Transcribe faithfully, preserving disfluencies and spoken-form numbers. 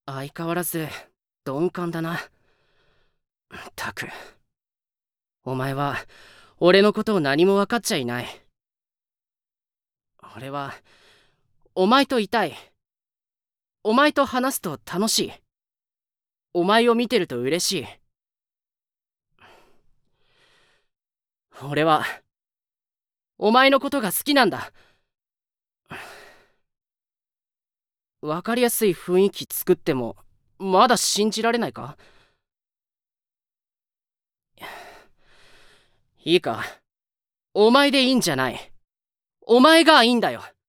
相変わらず鈍感だな。ったく、お前は俺のことを何も分かっちゃいない。俺はお前といたい。お前と話すと楽しい。お前を見てると嬉しい。俺はお前のことが好きなんだ。分かりやすい雰囲気作ってもまだ信じられないか？いいか、お前でいいんじゃない。お前がいいんだよ。